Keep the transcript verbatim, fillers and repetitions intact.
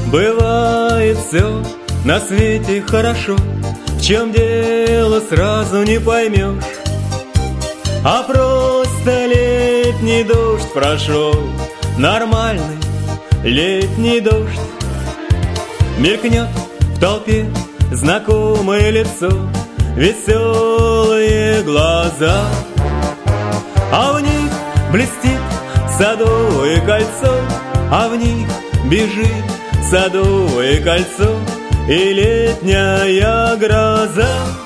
Бывает все на свете хорошо, в чем дело сразу не поймешь. А просто летний дождь прошел, нормальный летний дождь. Мелькнет в толпе знакомое лицо, веселые глаза, а в них блестит садовое кольцо, а в них бежит садовое кольцо и летняя гроза.